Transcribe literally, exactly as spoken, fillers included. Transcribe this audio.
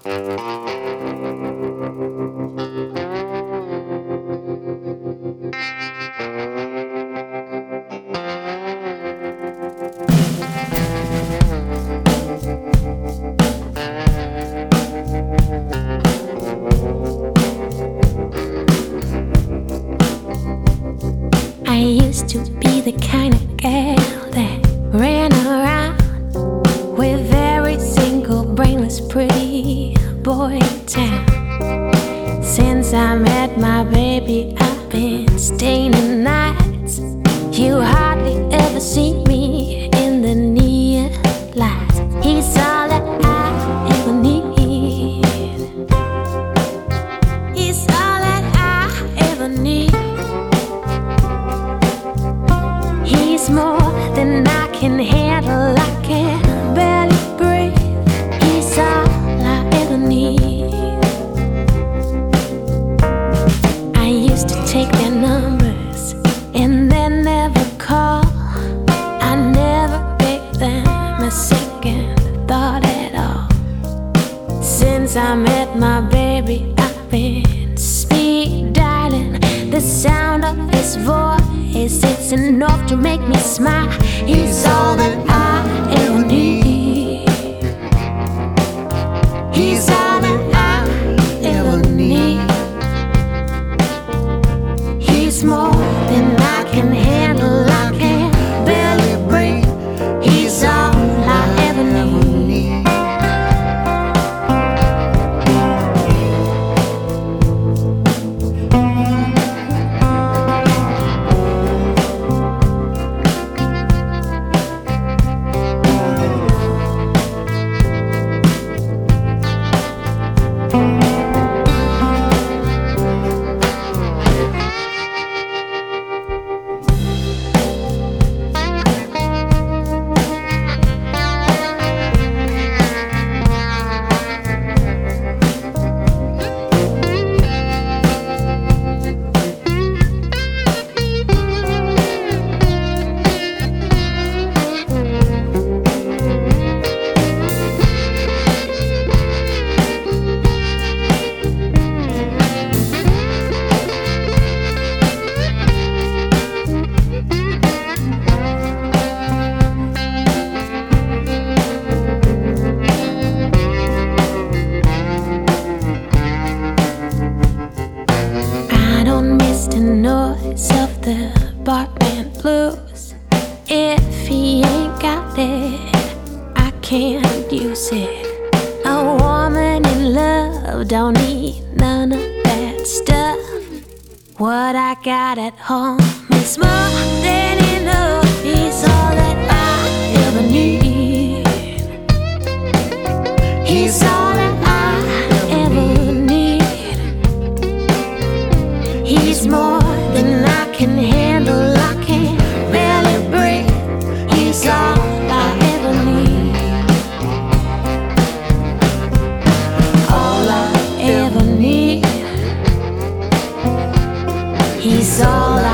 I used to be the kind of girl that ran around with every single brainless pretty boy in town. Since I met my baby, I've been staying the nights. You hardly ever see me in the neon lights. He's all that I ever need. He's all that I ever need. He's more than I can handle. I can barely breathe. He's all I ever need. I used to take their numbers and then never call. I never gave them a second thought at all. Since I met my baby, I've been speed dialing. The sound of his voice, it's enough to make me smile. He's all that I ever need. He's all that I ever need. He's more than I can handle. I can barely breathe. He's all I ever need. The noise of the bar band blues. If he ain't got it, I can't use it. A woman in love don't need none of that stuff. What I got at home is more than enough. He's all that I ever need. He's all that I ever need. He's more than I can handle. I can barely breathe. He's all I ever need. All I ever need. He's all I